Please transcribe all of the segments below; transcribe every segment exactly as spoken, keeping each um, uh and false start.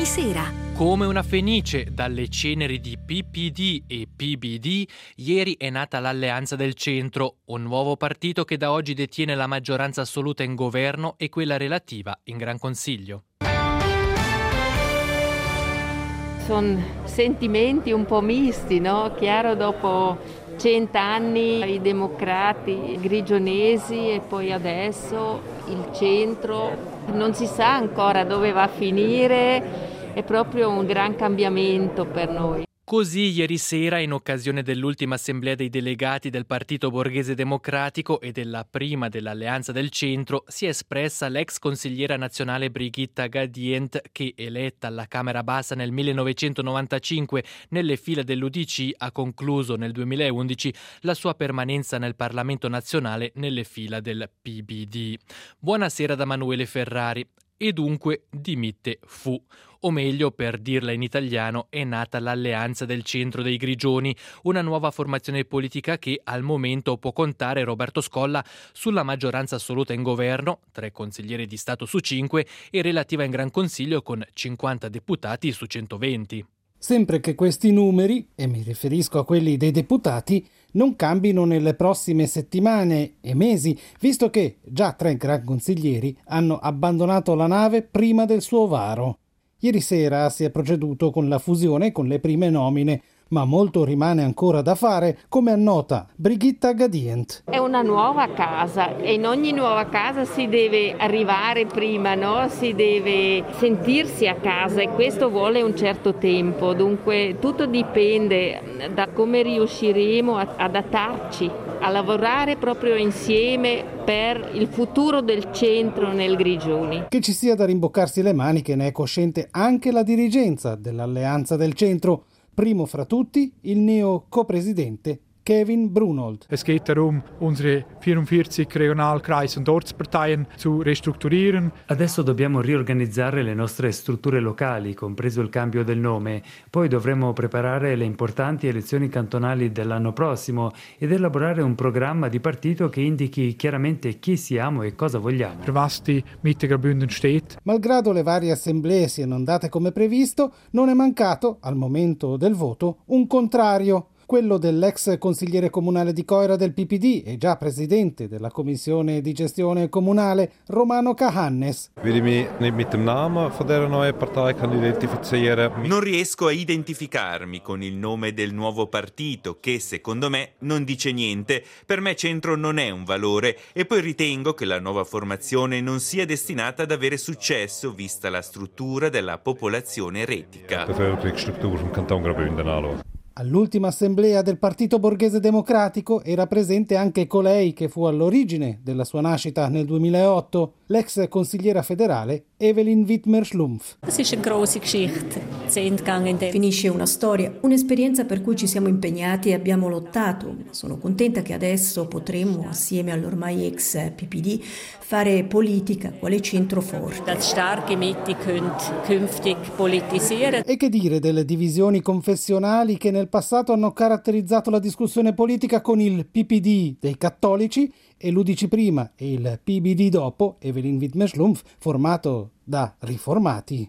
Ieri sera. Come una fenice dalle ceneri di P P D e P B D, ieri è nata l'Alleanza del Centro, un nuovo partito che da oggi detiene la maggioranza assoluta in governo e quella relativa in Gran Consiglio. Sono sentimenti un po' misti, no? Chiaro, dopo cent'anni i democrati grigionesi e poi adesso il centro, non si sa ancora dove va a finire. È proprio un gran cambiamento per noi. Così ieri sera, in occasione dell'ultima assemblea dei delegati del Partito Borghese Democratico e della prima dell'Alleanza del Centro, si è espressa l'ex consigliera nazionale Brigitta Gadient che, eletta alla Camera Bassa nel millenovecentonovantacinque nelle file dell'U D C, ha concluso nel duemilaundici la sua permanenza nel Parlamento nazionale nelle fila del P B D. Buonasera da Manuele Ferrari. E dunque dimitte fu, o meglio, per dirla in italiano, è nata l'Alleanza del Centro dei Grigioni, una nuova formazione politica che al momento può contare, Roberto Scolla, sulla maggioranza assoluta in governo, tre consiglieri di Stato su cinque, e relativa in Gran Consiglio con cinquanta deputati su centoventi. Sempre che questi numeri, e mi riferisco a quelli dei deputati, non cambino nelle prossime settimane e mesi, visto che già tre gran consiglieri hanno abbandonato la nave prima del suo varo. Ieri sera si è proceduto con la fusione con le prime nomine, ma molto rimane ancora da fare, come annota Brigitta Gadient. È una nuova casa e in ogni nuova casa si deve arrivare prima, no? Si deve sentirsi a casa e questo vuole un certo tempo. Dunque tutto dipende da come riusciremo ad adattarci, a lavorare proprio insieme per il futuro del centro nel Grigioni. Che ci sia da rimboccarsi le maniche ne è cosciente anche la dirigenza dell'Alleanza del Centro. Primo fra tutti il neo copresidente Kevin Brunold. Es geht darum, unsere vierundvierzig Regionalkreis- und Ortsparteien zu restrukturieren. Adesso dobbiamo riorganizzare le nostre strutture locali, compreso il cambio del nome. Poi dovremo preparare le importanti elezioni cantonali dell'anno prossimo ed elaborare un programma di partito che indichi chiaramente chi siamo e cosa vogliamo. Für was die Mitte Graubünden steht. Malgrado le varie assemblee siano andate come previsto, non è mancato, al momento del voto, un contrario. Quello dell'ex consigliere comunale di Coira del P P D e già presidente della commissione di gestione comunale, Romano Cahannes. Non riesco a identificarmi con il nome del nuovo partito che, secondo me, non dice niente. Per me centro non è un valore e poi ritengo che la nuova formazione non sia destinata ad avere successo vista la struttura della popolazione eretica. All'ultima assemblea del Partito Borghese Democratico era presente anche colei che fu all'origine della sua nascita nel duemilaotto, l'ex consigliera federale Evelyn Wittmer-Schlumpf. Finisce una storia, un'esperienza per cui ci siamo impegnati e abbiamo lottato. Sono contenta che adesso potremo, assieme all'ormai ex P P D, fare politica quale centro forte. E che dire delle divisioni confessionali che nel passato hanno caratterizzato la discussione politica con il P P D dei cattolici e l'U D C prima e il P B D dopo, Evelyn Wittmer-Schlumpf, formato da riformati.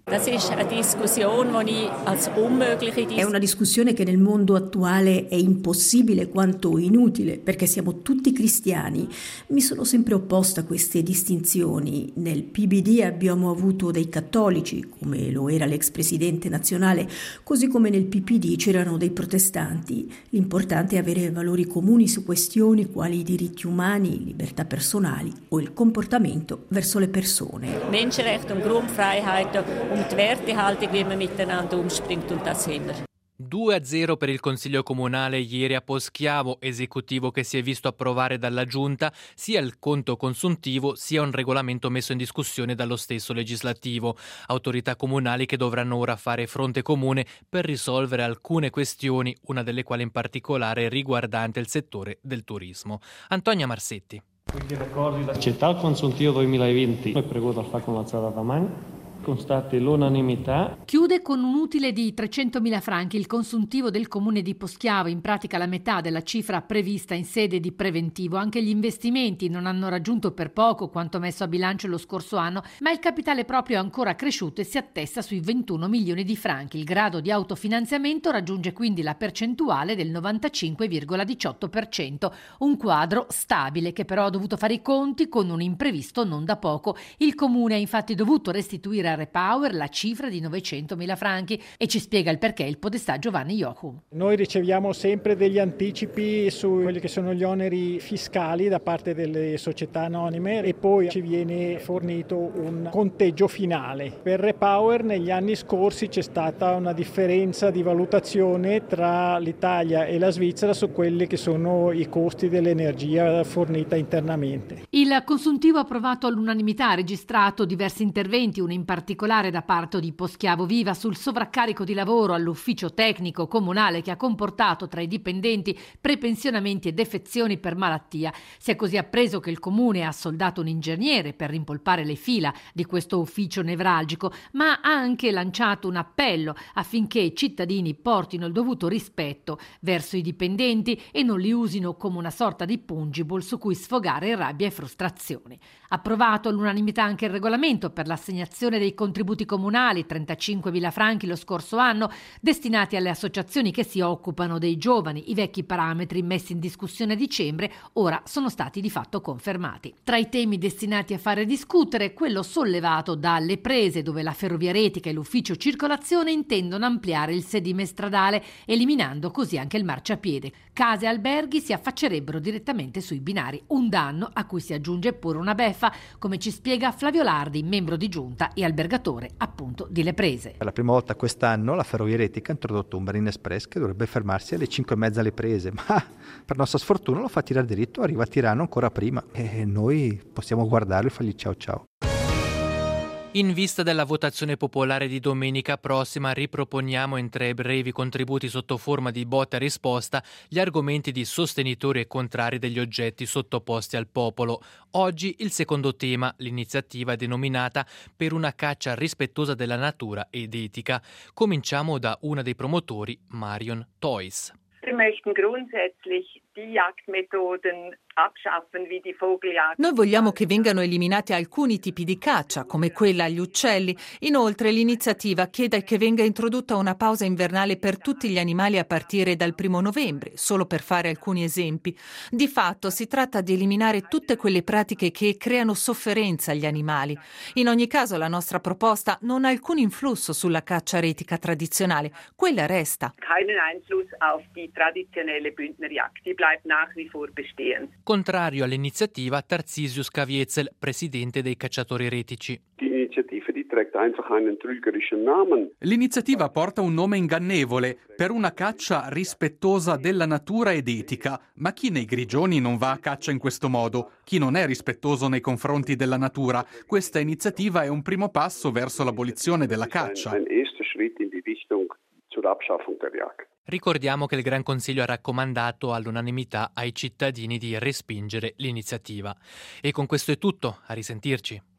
È una discussione che nel mondo attuale è impossibile quanto inutile, perché siamo tutti cristiani. Mi sono sempre opposta a queste distinzioni. Nel P B D abbiamo avuto dei cattolici, come lo era l'ex presidente nazionale, così come nel P P D c'erano dei protestanti. L'importante è avere valori comuni su questioni quali i diritti umani, libertà personali o il comportamento verso le persone. Menschenrechte und Grundfreiheiten und die Wertehaltung, wie man miteinander umspringt, und das haben wir. due a zero per il Consiglio Comunale ieri a Poschiavo, esecutivo che si è visto approvare dalla Giunta sia il conto consuntivo sia un regolamento messo in discussione dallo stesso legislativo. Autorità comunali che dovranno ora fare fronte comune per risolvere alcune questioni, una delle quali in particolare riguardante il settore del turismo. Antonia Marsetti. Quindi ricordi la città consuntivo duemilaventi, è preguto al fare con l'alzata da mano. constate l'unanimità. Chiude con un utile di trecentomila franchi il consuntivo del comune di Poschiavo, in pratica la metà della cifra prevista in sede di preventivo. Anche gli investimenti non hanno raggiunto per poco quanto messo a bilancio lo scorso anno, ma il capitale proprio è ancora cresciuto e si attesta sui ventuno milioni di franchi. Il grado di autofinanziamento raggiunge quindi la percentuale del novantacinque virgola diciotto per cento, un quadro stabile che però ha dovuto fare i conti con un imprevisto non da poco. Il comune ha infatti dovuto restituire a Repower la cifra di novecentomila franchi e ci spiega il perché il podestà Giovanni Jochum. Noi riceviamo sempre degli anticipi su quelli che sono gli oneri fiscali da parte delle società anonime e poi ci viene fornito un conteggio finale. Per Repower negli anni scorsi c'è stata una differenza di valutazione tra l'Italia e la Svizzera su quelli che sono i costi dell'energia fornita internamente. Il consuntivo approvato all'unanimità ha registrato diversi interventi, uno in particolare da parte di Poschiavo Viva sul sovraccarico di lavoro all'ufficio tecnico comunale che ha comportato tra i dipendenti prepensionamenti e defezioni per malattia. Si è così appreso che il comune ha soldato un ingegnere per rimpolpare le fila di questo ufficio nevralgico, ma ha anche lanciato un appello affinché i cittadini portino il dovuto rispetto verso i dipendenti e non li usino come una sorta di pungible su cui sfogare rabbia e frustrazioni. Approvato all'unanimità anche il regolamento per l'assegnazione dei contributi comunali, trentacinquemila franchi lo scorso anno, destinati alle associazioni che si occupano dei giovani. I vecchi parametri messi in discussione a dicembre ora sono stati di fatto confermati. Tra i temi destinati a fare discutere, quello sollevato dalle Prese, dove la Ferrovia Retica e l'ufficio circolazione intendono ampliare il sedime stradale, eliminando così anche il marciapiede. Case e alberghi si affaccerebbero direttamente sui binari, un danno a cui si aggiunge pure una beffa, come ci spiega Flavio Lardi, membro di giunta e albergatore appunto di Le Prese. Per la prima volta quest'anno la Ferrovia Retica ha introdotto un Marine Express che dovrebbe fermarsi alle cinque e mezza alle Prese, ma per nostra sfortuna lo fa tirare diritto, arriva a Tirano ancora prima e noi possiamo guardarlo e fargli ciao ciao. In vista della votazione popolare di domenica prossima riproponiamo in tre brevi contributi sotto forma di botta e risposta gli argomenti di sostenitori e contrari degli oggetti sottoposti al popolo. Oggi il secondo tema, l'iniziativa denominata Per una caccia rispettosa della natura ed etica. Cominciamo da una dei promotori, Marion Theus. Wir möchten grundsätzlich die Jagdmethoden abschaffen wie die Vogeljagd. Noi vogliamo che vengano eliminati alcuni tipi di caccia, come quella agli uccelli. Inoltre l'iniziativa chiede che venga introdotta una pausa invernale per tutti gli animali a partire dal primo novembre, solo per fare alcuni esempi. Di fatto si tratta di eliminare tutte quelle pratiche che creano sofferenza agli animali. In ogni caso la nostra proposta non ha alcun influsso sulla caccia retica tradizionale, quella resta. Keinen Einfluss auf die traditionelle Bündnerjagd, die bleibt nach wie vor bestehen. Contrario all'iniziativa Tarcisius Caviezel, presidente dei cacciatori retici. L'iniziativa porta un nome ingannevole, per una caccia rispettosa della natura ed etica. Ma chi nei grigioni non va a caccia in questo modo? Chi non è rispettoso nei confronti della natura? Questa iniziativa è un primo passo verso l'abolizione della caccia. Ricordiamo che il Gran Consiglio ha raccomandato all'unanimità ai cittadini di respingere l'iniziativa. E con questo è tutto, a risentirci.